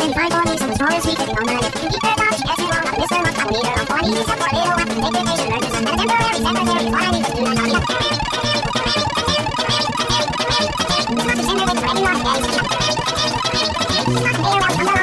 にファイトにそのストーリースピークで飲まれる。Keep their touch, yes, you want, Mr. Must have a leader. I'm funny, he's up for a little while. Take vacation, learn to send a temporary secretary. What I need to do, not copy. It's not the same way with writing on the edge. It's not the way around,